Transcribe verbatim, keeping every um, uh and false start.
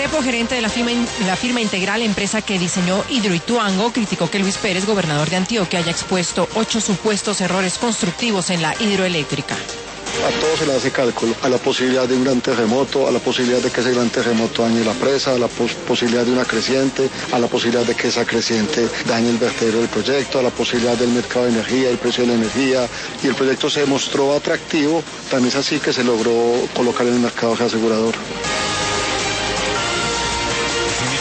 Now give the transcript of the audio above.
Restrepo, gerente de la firma, la firma Integral, empresa que diseñó Hidroituango, criticó que Luis Pérez, gobernador de Antioquia, haya expuesto ocho supuestos errores constructivos en la hidroeléctrica. A todo se le hace cálculo, a la posibilidad de un gran terremoto, a la posibilidad de que ese gran terremoto dañe la presa, a la pos posibilidad de una creciente, a la posibilidad de que esa creciente dañe el vertedero del proyecto, a la posibilidad del mercado de energía, el precio de la energía, y el proyecto se mostró atractivo, tan es así que se logró colocar en el mercado reasegurador.